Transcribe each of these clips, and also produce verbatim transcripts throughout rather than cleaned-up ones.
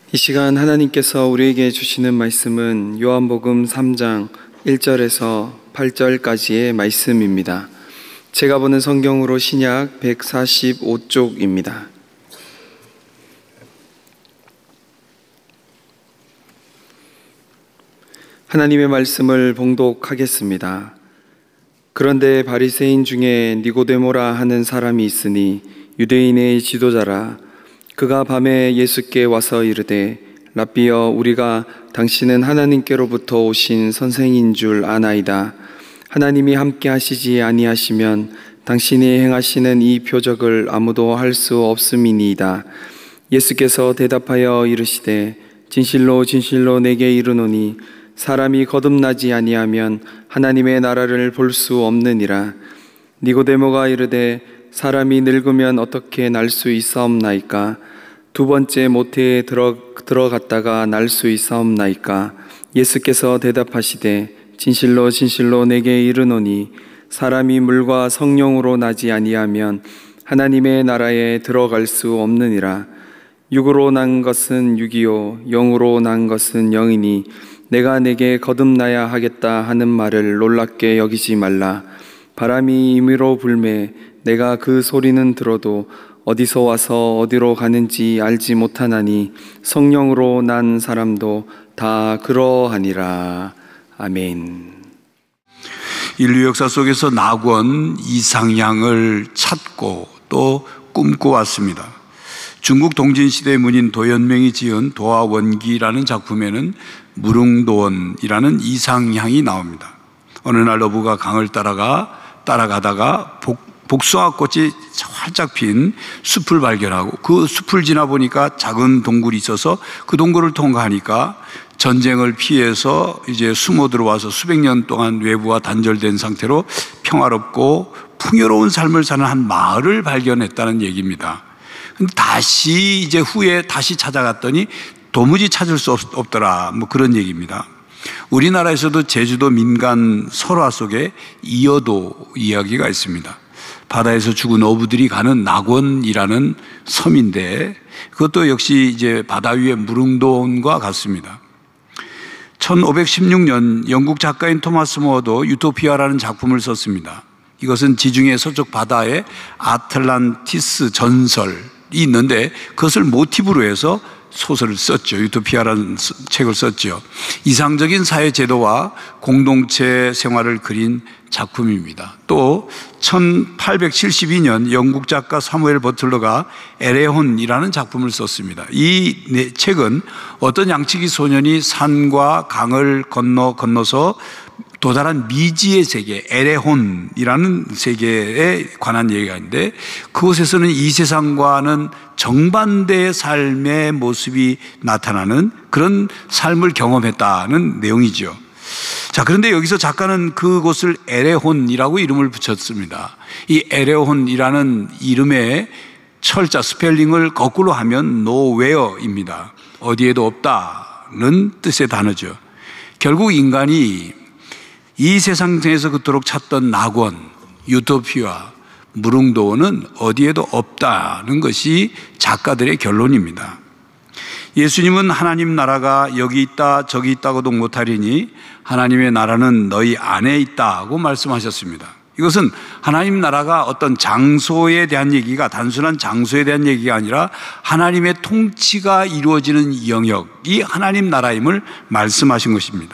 이 시간 하나님께서 우리에게 주시는 말씀은 요한복음 삼 장 일 절에서 팔 절까지의 말씀입니다. 제가 보는 성경으로 신약 백사십오 쪽입니다. 하나님의 말씀을 봉독하겠습니다. 그런데 바리새인 중에 니고데모라 하는 사람이 있으니 유대인의 지도자라. 그가 밤에 예수께 와서 이르되 랍비여, 우리가 당신은 하나님께로부터 오신 선생인 줄 아나이다. 하나님이 함께 하시지 아니하시면 당신이 행하시는 이 표적을 아무도 할 수 없음이니이다. 예수께서 대답하여 이르시되 진실로 진실로 내게 이르노니 사람이 거듭나지 아니하면 하나님의 나라를 볼 수 없느니라. 니고데모가 이르되 사람이 늙으면 어떻게 날 수 있사옵나이까? 두 번째 모태에 들어, 들어갔다가 날 수 있사옵나이까? 예수께서 대답하시되 진실로 진실로 내게 이르노니 사람이 물과 성령으로 나지 아니하면 하나님의 나라에 들어갈 수 없느니라. 육으로 난 것은 육이요 영으로 난 것은 영이니 내가 내게 거듭나야 하겠다 하는 말을 놀랍게 여기지 말라. 바람이 임의로 불매 내가 그 소리는 들어도 어디서 와서 어디로 가는지 알지 못하나니 성령으로 난 사람도 다 그러하니라. 아멘. 인류 역사 속에서 낙원 이상향을 찾고 또 꿈꿔 왔습니다. 중국 동진시대 문인 도연명이 지은 도화원기라는 작품에는 무릉도원이라는 이상향이 나옵니다. 어느 날 어부가 강을 따라가 따라가다가 복 복숭아꽃이 활짝 핀 숲을 발견하고 그 숲을 지나 보니까 작은 동굴이 있어서 그 동굴을 통과하니까 전쟁을 피해서 이제 숨어 들어와서 수백 년 동안 외부와 단절된 상태로 평화롭고 풍요로운 삶을 사는 한 마을을 발견했다는 얘기입니다. 근데 다시 이제 후에 다시 찾아갔더니 도무지 찾을 수 없, 없더라. 뭐 그런 얘기입니다. 우리나라에서도 제주도 민간 설화 속에 이어도 이야기가 있습니다. 바다에서 죽은 어부들이 가는 낙원이라는 섬인데 그것도 역시 이제 바다 위의 무릉도원과 같습니다. 천오백십육 년 영국 작가인 토마스 모어도 유토피아라는 작품을 썼습니다. 이것은 지중해 서쪽 바다에 아틀란티스 전설이 있는데 그것을 모티브로 해서 소설을 썼죠. 유토피아라는 책을 썼죠. 이상적인 사회 제도와 공동체 생활을 그린 작품입니다. 또 천팔백칠십이 년 영국 작가 사무엘 버틀러가 에레혼이라는 작품을 썼습니다. 이 책은 어떤 양치기 소년이 산과 강을 건너 건너서 도달한 미지의 세계, 에레혼이라는 세계에 관한 얘기가 있는데 그곳에서는 이 세상과는 정반대의 삶의 모습이 나타나는 그런 삶을 경험했다는 내용이죠. 자, 그런데 여기서 작가는 그곳을 에레혼이라고 이름을 붙였습니다. 이 에레혼이라는 이름의 철자 스펠링을 거꾸로 하면 nowhere입니다. 어디에도 없다는 뜻의 단어죠. 결국 인간이 이 세상에서 그토록 찾던 낙원, 유토피아, 무릉도원은 어디에도 없다는 것이 작가들의 결론입니다. 예수님은 하나님 나라가 여기 있다 저기 있다고도 못하리니 하나님의 나라는 너희 안에 있다고 말씀하셨습니다. 이것은 하나님 나라가 어떤 장소에 대한 얘기가 단순한 장소에 대한 얘기가 아니라 하나님의 통치가 이루어지는 영역이 하나님 나라임을 말씀하신 것입니다.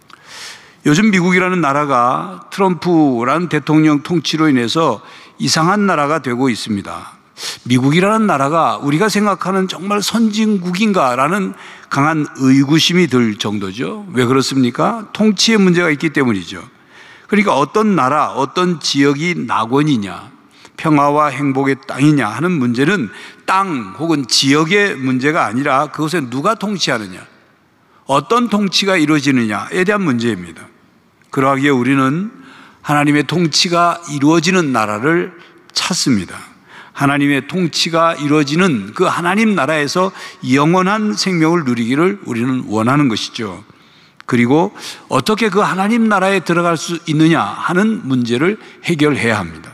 요즘 미국이라는 나라가 트럼프라는 대통령 통치로 인해서 이상한 나라가 되고 있습니다. 미국이라는 나라가 우리가 생각하는 정말 선진국인가라는 강한 의구심이 들 정도죠. 왜 그렇습니까? 통치에 문제가 있기 때문이죠. 그러니까 어떤 나라, 어떤 지역이 낙원이냐, 평화와 행복의 땅이냐 하는 문제는 땅 혹은 지역의 문제가 아니라 그것에 누가 통치하느냐, 어떤 통치가 이루어지느냐에 대한 문제입니다. 그러하기에 우리는 하나님의 통치가 이루어지는 나라를 찾습니다. 하나님의 통치가 이루어지는 그 하나님 나라에서 영원한 생명을 누리기를 우리는 원하는 것이죠. 그리고 어떻게 그 하나님 나라에 들어갈 수 있느냐 하는 문제를 해결해야 합니다.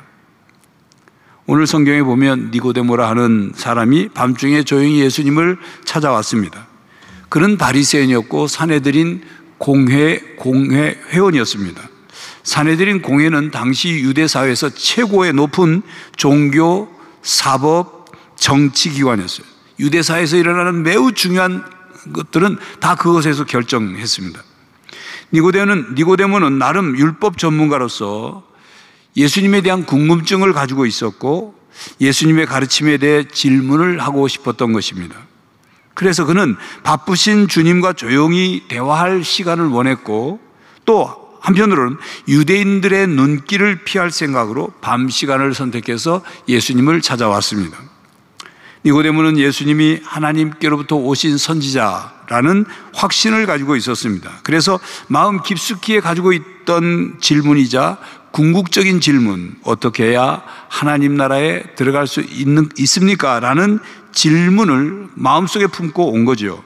오늘 성경에 보면 니고데모라 하는 사람이 밤중에 조용히 예수님을 찾아왔습니다. 그는 바리새인이었고 사내들인 공회 공회 회원이었습니다. 사내들인 공회는 당시 유대 사회에서 최고의 높은 종교, 사법, 정치 기관이었어요. 유대 사회에서 일어나는 매우 중요한 것들은 다 그것에서 결정했습니다. 니고데모는 니고데모는 나름 율법 전문가로서 예수님에 대한 궁금증을 가지고 있었고 예수님의 가르침에 대해 질문을 하고 싶었던 것입니다. 그래서 그는 바쁘신 주님과 조용히 대화할 시간을 원했고 또 한편으로는 유대인들의 눈길을 피할 생각으로 밤 시간을 선택해서 예수님을 찾아왔습니다. 니고데모는 예수님이 하나님께로부터 오신 선지자라는 확신을 가지고 있었습니다. 그래서 마음 깊숙이 가지고 있던 질문이자 궁극적인 질문, 어떻게 해야 하나님 나라에 들어갈 수 있는, 있습니까? 라는 질문을 마음속에 품고 온 거죠.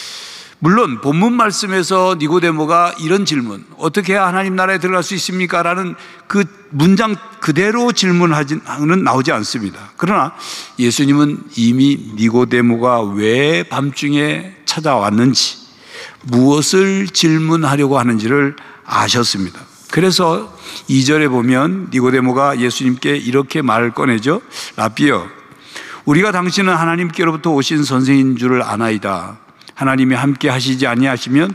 물론 본문 말씀에서 니고데모가 이런 질문, 어떻게 해야 하나님 나라에 들어갈 수 있습니까? 라는 그 문장 그대로 질문하지는 나오지 않습니다. 그러나 예수님은 이미 니고데모가 왜 밤중에 찾아왔는지, 무엇을 질문하려고 하는지를 아셨습니다. 그래서 이 절에 보면 니고데모가 예수님께 이렇게 말을 꺼내죠. 라삐여, 우리가 당신은 하나님께로부터 오신 선생인 줄을 아나이다. 하나님이 함께 하시지 아니하시면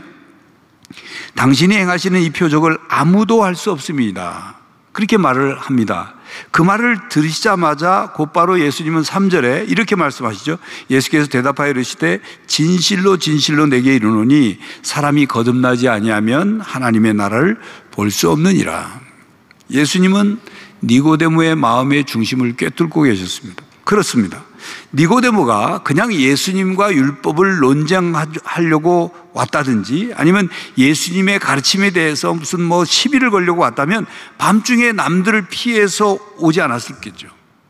당신이 행하시는 이 표적을 아무도 할 수 없습니다. 그렇게 말을 합니다. 그 말을 들으시자마자 곧바로 예수님은 삼 절에 이렇게 말씀하시죠. 예수께서 대답하여 이르시되 진실로 진실로 내게 이르노니 사람이 거듭나지 아니하면 하나님의 나라를 볼 수 없느니라. 예수님은 니고데모의 마음의 중심을 꿰뚫고 계셨습니다. 그렇습니다. 니고데모가 그냥 예수님과 율법을 논쟁하려고 왔다든지 아니면 예수님의 가르침에 대해서 무슨 뭐 시비를 걸려고 왔다면 밤중에 남들을 피해서 오지 않았을겠죠.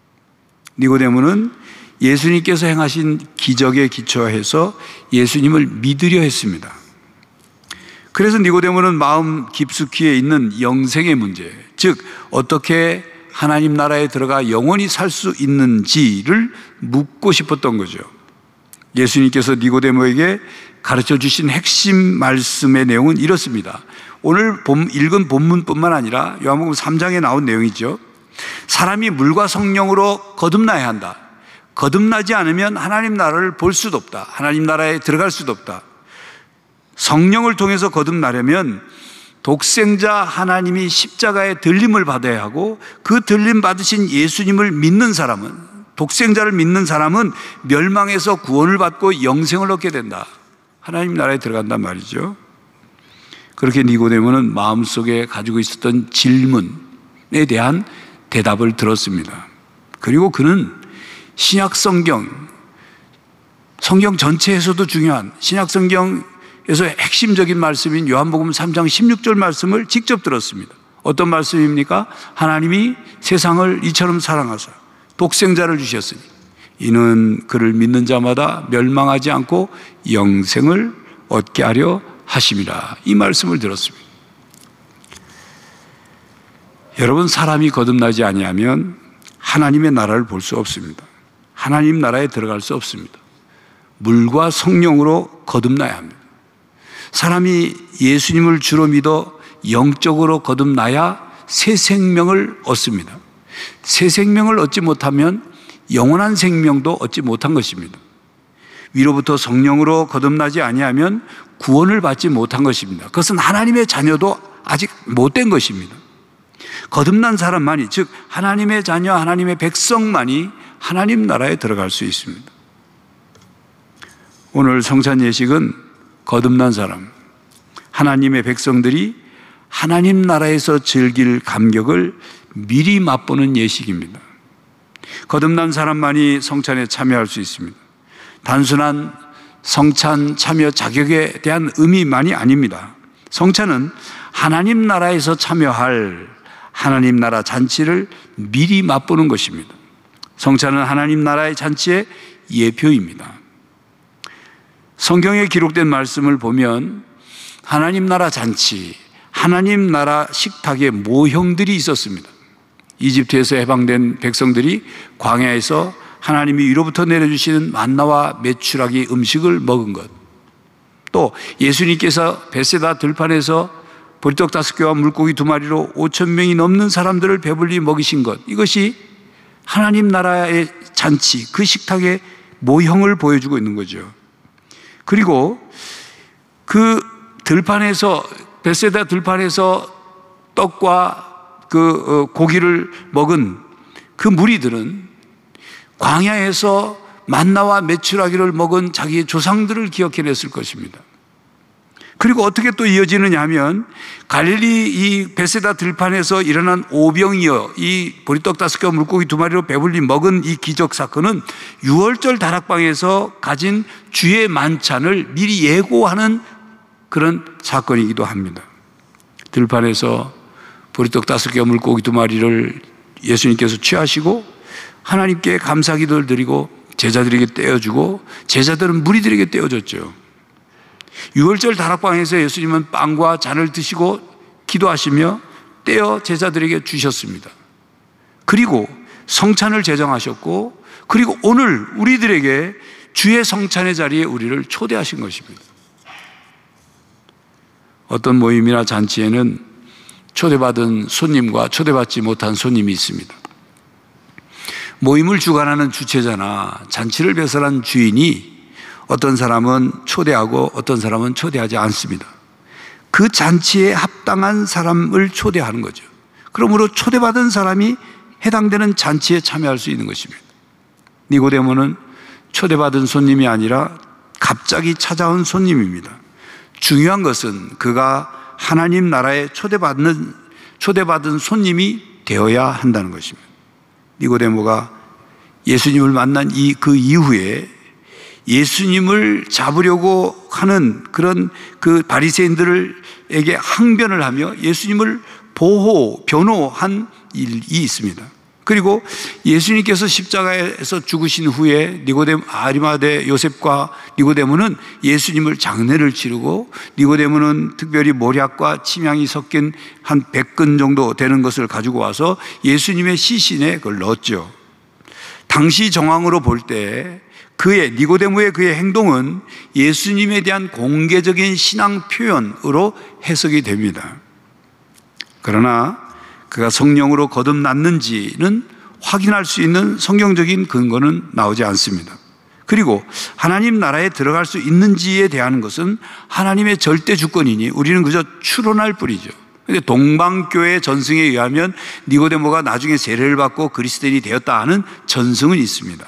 니고데모는 예수님께서 행하신 기적에 기초해서 예수님을 믿으려 했습니다. 그래서 니고데모는 마음 깊숙이에 있는 영생의 문제, 즉 어떻게 하나님 나라에 들어가 영원히 살 수 있는지를 묻고 싶었던 거죠. 예수님께서 니고데모에게 가르쳐 주신 핵심 말씀의 내용은 이렇습니다. 오늘 본, 읽은 본문뿐만 아니라 요한복음 삼 장에 나온 내용이죠. 사람이 물과 성령으로 거듭나야 한다. 거듭나지 않으면 하나님 나라를 볼 수도 없다. 하나님 나라에 들어갈 수도 없다. 성령을 통해서 거듭나려면 독생자 하나님이 십자가의 들림을 받아야 하고 그 들림 받으신 예수님을 믿는 사람은, 독생자를 믿는 사람은 멸망에서 구원을 받고 영생을 얻게 된다. 하나님 나라에 들어간단 말이죠. 그렇게 니고데모는 마음속에 가지고 있었던 질문에 대한 대답을 들었습니다. 그리고 그는 신약 성경, 성경 전체에서도 중요한 신약 성경 그래서 핵심적인 말씀인 요한복음 삼 장 십육 절 말씀을 직접 들었습니다. 어떤 말씀입니까? 하나님이 세상을 이처럼 사랑하사 독생자를 주셨으니 이는 그를 믿는 자마다 멸망하지 않고 영생을 얻게 하려 하심이라. 이 말씀을 들었습니다. 여러분, 사람이 거듭나지 아니하면 하나님의 나라를 볼 수 없습니다. 하나님 나라에 들어갈 수 없습니다. 물과 성령으로 거듭나야 합니다. 사람이 예수님을 주로 믿어 영적으로 거듭나야 새 생명을 얻습니다. 새 생명을 얻지 못하면 영원한 생명도 얻지 못한 것입니다. 위로부터 성령으로 거듭나지 아니하면 구원을 받지 못한 것입니다. 그것은 하나님의 자녀도 아직 못된 것입니다. 거듭난 사람만이, 즉 하나님의 자녀, 하나님의 백성만이 하나님 나라에 들어갈 수 있습니다. 오늘 성찬 예식은 거듭난 사람, 하나님의 백성들이 하나님 나라에서 즐길 감격을 미리 맛보는 예식입니다. 거듭난 사람만이 성찬에 참여할 수 있습니다. 단순한 성찬 참여 자격에 대한 의미만이 아닙니다. 성찬은 하나님 나라에서 참여할 하나님 나라 잔치를 미리 맛보는 것입니다. 성찬은 하나님 나라의 잔치의 예표입니다. 성경에 기록된 말씀을 보면 하나님 나라 잔치, 하나님 나라 식탁에 모형들이 있었습니다. 이집트에서 해방된 백성들이 광야에서 하나님이 위로부터 내려주시는 만나와 메추라기 음식을 먹은 것, 또 예수님께서 벳세다 들판에서 보리떡 다섯 개와 물고기 두 마리로 오천 명이 넘는 사람들을 배불리 먹이신 것, 이것이 하나님 나라의 잔치, 그 식탁의 모형을 보여주고 있는 거죠. 그리고 그 들판에서, 벳세다 들판에서 떡과 그 고기를 먹은 그 무리들은 광야에서 만나와 메추라기를 먹은 자기의 조상들을 기억해냈을 것입니다. 그리고 어떻게 또 이어지느냐 하면 갈릴리 이 벳세다 들판에서 일어난 오병이어, 이 보리떡 다섯 개와 물고기 두 마리로 배불리 먹은 이 기적 사건은 유월절 다락방에서 가진 주의 만찬을 미리 예고하는 그런 사건이기도 합니다. 들판에서 보리떡 다섯 개와 물고기 두 마리를 예수님께서 취하시고 하나님께 감사기도를 드리고 제자들에게 떼어주고 제자들은 무리들에게 떼어줬죠. 유월절 다락방에서 예수님은 빵과 잔을 드시고 기도하시며 떼어 제자들에게 주셨습니다. 그리고 성찬을 제정하셨고, 그리고 오늘 우리들에게 주의 성찬의 자리에 우리를 초대하신 것입니다. 어떤 모임이나 잔치에는 초대받은 손님과 초대받지 못한 손님이 있습니다. 모임을 주관하는 주최자나 잔치를 배설한 주인이 어떤 사람은 초대하고 어떤 사람은 초대하지 않습니다. 그 잔치에 합당한 사람을 초대하는 거죠. 그러므로 초대받은 사람이 해당되는 잔치에 참여할 수 있는 것입니다. 니고데모는 초대받은 손님이 아니라 갑자기 찾아온 손님입니다. 중요한 것은 그가 하나님 나라에 초대받는, 초대받은 손님이 되어야 한다는 것입니다. 니고데모가 예수님을 만난 이, 그 이후에 예수님을 잡으려고 하는 그런 그 바리새인들에게 항변을 하며 예수님을 보호, 변호한 일이 있습니다. 그리고 예수님께서 십자가에서 죽으신 후에 니고데모, 아리마대 요셉과 니고데모는 예수님을 장례를 치르고, 니고데모는 특별히 모략과 침향이 섞인 한 백 근 정도 되는 것을 가지고 와서 예수님의 시신에 그걸 넣었죠. 당시 정황으로 볼 때 그의, 니고데모의 그의 행동은 예수님에 대한 공개적인 신앙 표현으로 해석이 됩니다. 그러나 그가 성령으로 거듭났는지는 확인할 수 있는 성경적인 근거는 나오지 않습니다. 그리고 하나님 나라에 들어갈 수 있는지에 대한 것은 하나님의 절대 주권이니 우리는 그저 추론할 뿐이죠. 그런데 동방교회 전승에 의하면 니고데모가 나중에 세례를 받고 그리스도인이 되었다 하는 전승은 있습니다.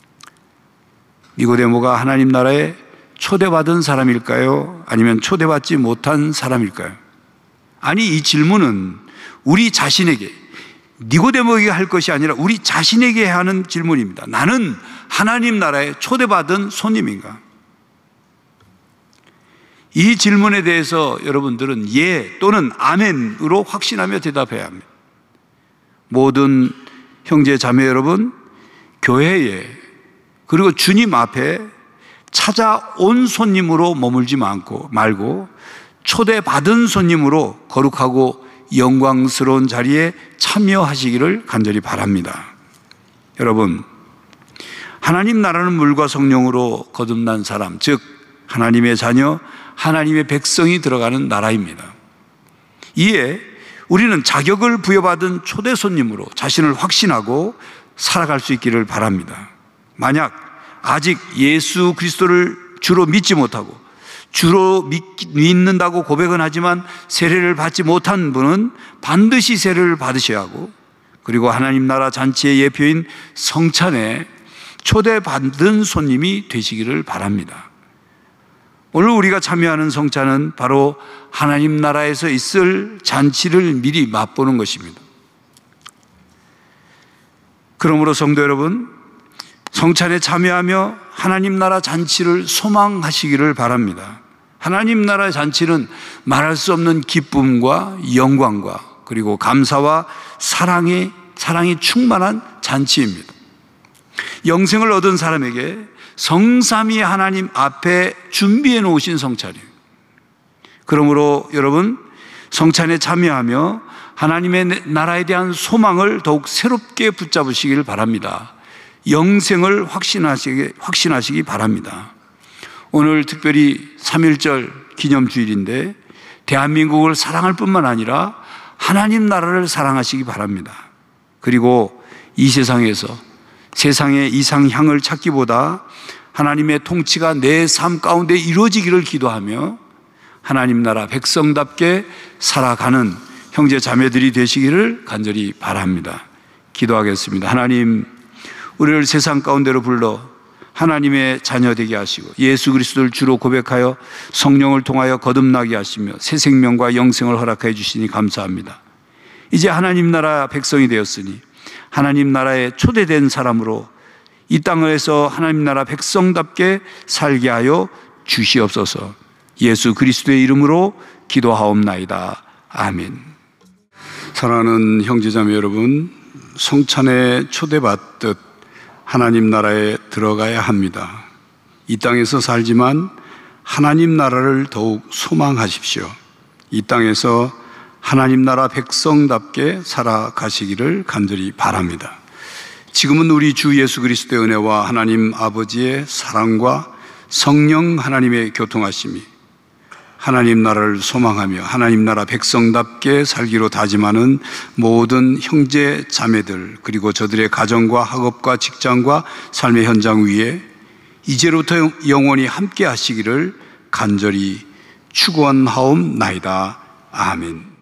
니고데모가 하나님 나라에 초대받은 사람일까요? 아니면 초대받지 못한 사람일까요? 아니, 이 질문은 우리 자신에게, 니고데모에게 할 것이 아니라 우리 자신에게 하는 질문입니다. 나는 하나님 나라에 초대받은 손님인가? 이 질문에 대해서 여러분들은 예 또는 아멘으로 확신하며 대답해야 합니다. 모든 형제 자매 여러분, 교회에 그리고 주님 앞에 찾아온 손님으로 머물지 않고 말고 초대받은 손님으로 거룩하고 영광스러운 자리에 참여하시기를 간절히 바랍니다. 여러분, 하나님 나라는 물과 성령으로 거듭난 사람, 즉 하나님의 자녀, 하나님의 백성이 들어가는 나라입니다. 이에 우리는 자격을 부여받은 초대 손님으로 자신을 확신하고 살아갈 수 있기를 바랍니다. 만약 아직 예수 그리스도를 주로 믿지 못하고 주로 믿, 믿는다고 고백은 하지만 세례를 받지 못한 분은 반드시 세례를 받으셔야 하고, 그리고 하나님 나라 잔치의 예표인 성찬에 초대받은 손님이 되시기를 바랍니다. 오늘 우리가 참여하는 성찬은 바로 하나님 나라에서 있을 잔치를 미리 맛보는 것입니다. 그러므로 성도 여러분, 성찬에 참여하며 하나님 나라 잔치를 소망하시기를 바랍니다. 하나님 나라 잔치는 말할 수 없는 기쁨과 영광과 그리고 감사와 사랑이, 사랑이 충만한 잔치입니다. 영생을 얻은 사람에게 성삼위 하나님 앞에 준비해 놓으신 성찬이에요. 그러므로 여러분, 성찬에 참여하며 하나님의 나라에 대한 소망을 더욱 새롭게 붙잡으시기를 바랍니다. 영생을 확신하시기, 확신하시기 바랍니다. 오늘 특별히 삼일절 기념주일인데 대한민국을 사랑할 뿐만 아니라 하나님 나라를 사랑하시기 바랍니다. 그리고 이 세상에서 세상의 이상향을 찾기보다 하나님의 통치가 내 삶 가운데 이루어지기를 기도하며 하나님 나라 백성답게 살아가는 형제 자매들이 되시기를 간절히 바랍니다. 기도하겠습니다. 하나님, 우리를 세상 가운데로 불러 하나님의 자녀 되게 하시고 예수 그리스도를 주로 고백하여 성령을 통하여 거듭나게 하시며 새 생명과 영생을 허락해 주시니 감사합니다. 이제 하나님 나라 백성이 되었으니 하나님 나라에 초대된 사람으로 이 땅에서 하나님 나라 백성답게 살게 하여 주시옵소서. 예수 그리스도의 이름으로 기도하옵나이다. 아멘. 사랑하는 형제자매 여러분, 성찬에 초대받듯 하나님 나라에 들어가야 합니다. 이 땅에서 살지만 하나님 나라를 더욱 소망하십시오. 이 땅에서 하나님 나라 백성답게 살아가시기를 간절히 바랍니다. 지금은 우리 주 예수 그리스도의 은혜와 하나님 아버지의 사랑과 성령 하나님의 교통하심이 하나님 나라를 소망하며 하나님 나라 백성답게 살기로 다짐하는 모든 형제 자매들, 그리고 저들의 가정과 학업과 직장과 삶의 현장 위에 이제부터 영원히 함께 하시기를 간절히 축원하옵나이다. 아멘.